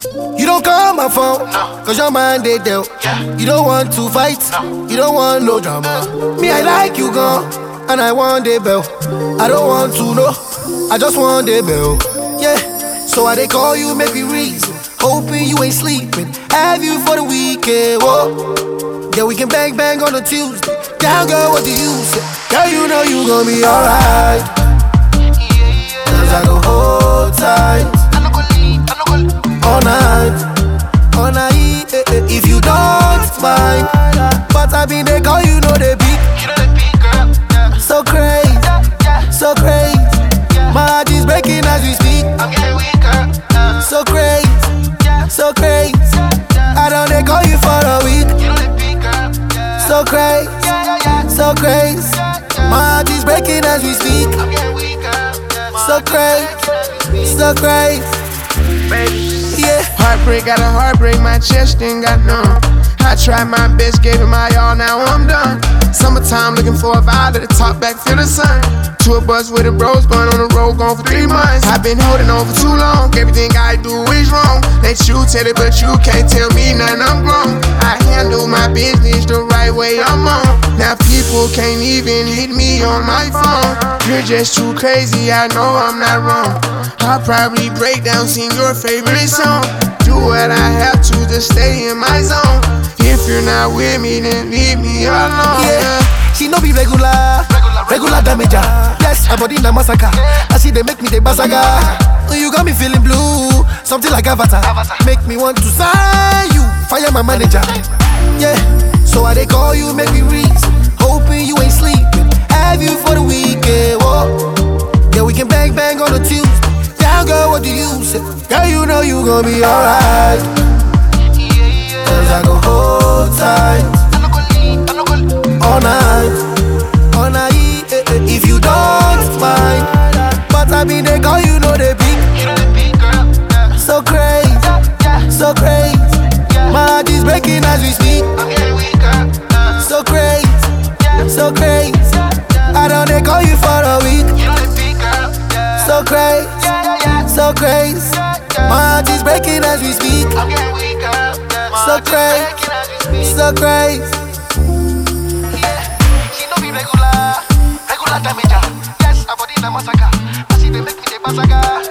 You don't call my phone, cause your mind they dealt. You don't want to fight, you don't want no drama. Me, I like you gone, and I want the bell. I don't want to know, I just want the bell. Yeah, so I they call you, make me reason. Hoping you ain't sleeping, have you for the weekend, whoa. Yeah, we can bang bang on a Tuesday. Down girl, what do you say? Girl, you know you gon' be alright. Cause I go hold tight all night, all night, if you don't mind. But I been they call you know they beat. So crazy, so crazy. My heart is breaking as we speak. I'm getting weaker. So crazy, so crazy. I don't they call you for a week. So crazy, so crazy. My heart is breaking as we speak. I'm getting weaker. So crazy, so crazy. Yeah. Heartbreak, got a heartbreak, my chest ain't got none. I tried my best, gave it my all, now I'm done. Summertime, looking for a vibe, let the top back, feel the sun. Tour bus with the bros, going on the road, gone for 3 months. I've been holding on for too long, everything I do is wrong. Let you tell it, but you can't tell me nothing, I'm grown. I handle my business the right way, I'm on. Now people can't even hit me on my phone. You're just too crazy, I know I'm not wrong. I'll probably break down, sing your favorite song. Do what I have to stay in my zone. If you're not with me, then leave me alone. Yeah, she no be regular damage. Yes, her body na massacre. I see they make me the basaga. You got me feeling blue, something like Avatar. Make me want to sign you, fire my manager. Yeah, so I they call you, make me reason. Hoping you ain't sleeping, have you for the weekend, whoa. Yeah, we can bang bang on a Tuesday. Down girl, what do you say? Girl, you know you gon' be alright. Cause I go hold tight all night, all night, if you don't mind. But I mean they call you know they beat. So crazy, so crazy. My heart is breaking as we speak. So crazy, so crazy. I don't they call you for a week. So crazy, so crazy. My heart is breaking as we speak. So crazy, so crazy. She no be regular damage. Yes, her body na massacre. I see they make me the massacre.